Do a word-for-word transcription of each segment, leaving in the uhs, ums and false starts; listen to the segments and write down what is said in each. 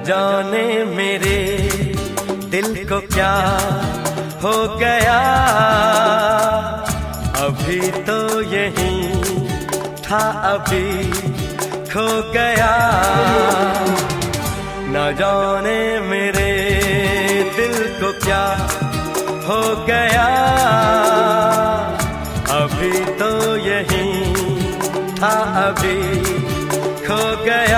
जाने मेरे दिल को क्या हो गया, अभी तो यहीं था अभी खो गया। न जाने मेरे दिल को क्या हो गया, अभी तो यहीं था अभी खो गया।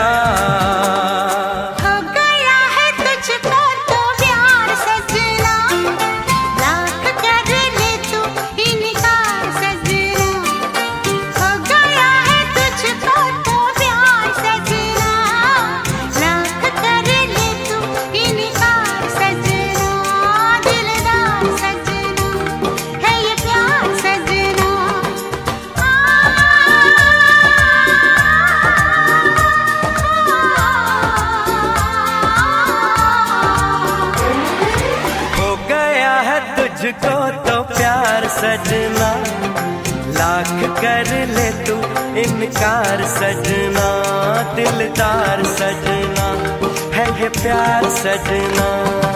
तुझको तो प्यार सजना, लाख कर ले तू इनकार सजना, दिलदार सजना है ये प्यार सजना।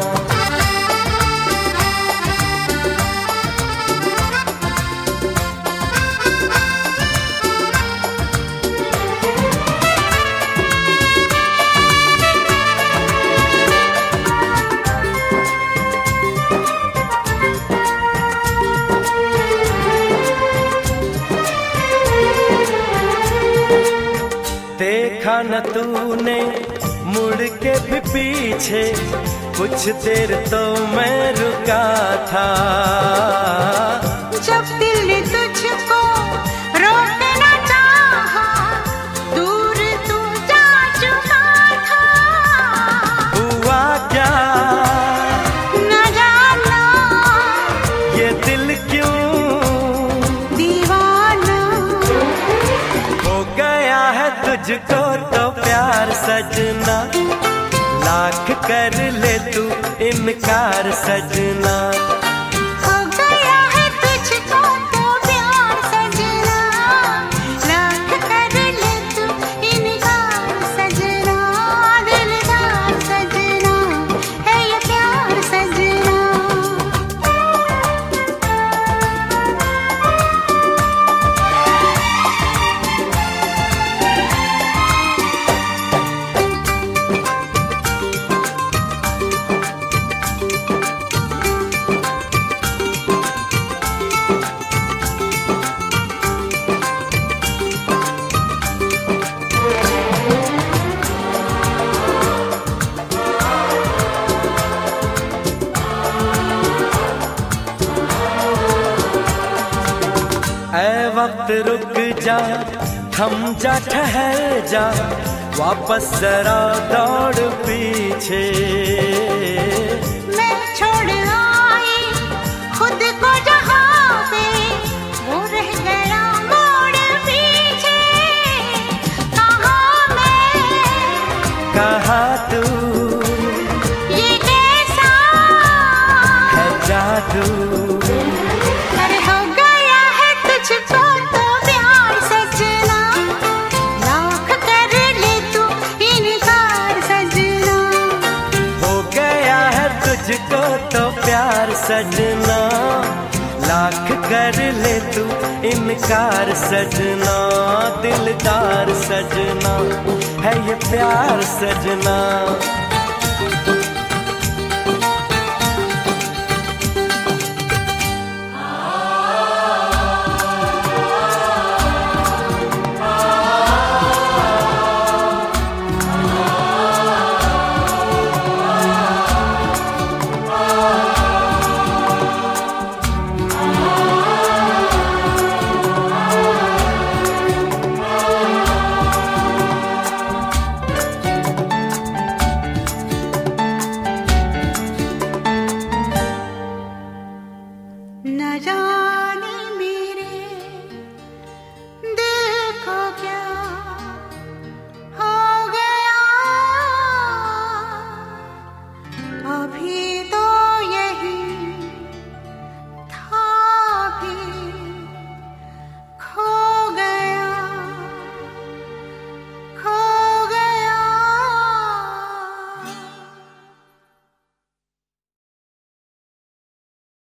देखा न तूने मुड़ के भी पीछे, कुछ देर तो मैं रुका था। जब दिल ने तुझको रोकना चाहा, दूर तू जा चुका था। हुआ क्या न जाना, ये दिल क्यों दीवाना हो गया है तुझको तो प्यार सजना, लाख कर ले तू इनकार सजना। हो गया है तुझको तो प्यार सजना, लाख कर ले तू इनकार सजना, दिलदार सजना है ये प्यार सजना। ऐ वक्त रुक जा, थम जा, ठहर जा, वापस जरा दौड़ पीछे। मैं छोड़ आई खुद को जहाँ पे, वो रह गया मोड़ पीछे। कहाँ मैं कहाँ तू, ये कैसा है जादू। अरे हो गया है तुझको तो प्यार सजना, लाख कर ले तू इनकार सजना। हो गया है तुझको तो प्यार सजना, लाख कर ले तू इनकार सजना, दिलदार सजना है ये प्यार सजना।